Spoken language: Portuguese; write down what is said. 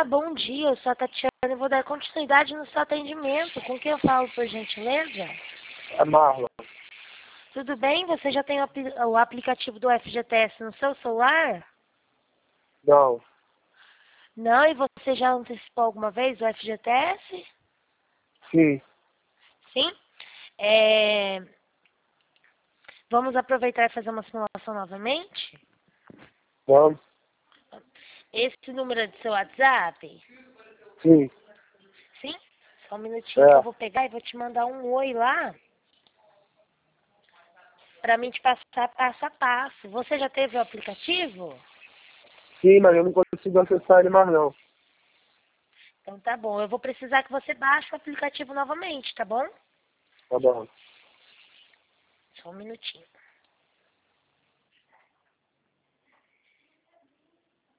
Olá, bom dia. Eu sou a Tatiana e vou dar continuidade no seu atendimento. Com quem eu falo, por gentileza? É Marlon. Tudo bem? Você já tem o aplicativo do FGTS no seu celular? Não. Não? E você já antecipou alguma vez o FGTS? Sim. Sim? Vamos aproveitar e fazer uma simulação novamente? Vamos. Esse número é do seu WhatsApp? Sim. Sim? Só um minutinho que eu É. vou pegar e vou te mandar um oi lá para mim te passar passo a passo. Você já teve o aplicativo? Sim, mas eu não consigo acessar ele mais não. Então tá bom. Eu vou precisar que você baixe o aplicativo novamente, tá bom? Tá bom. Só um minutinho.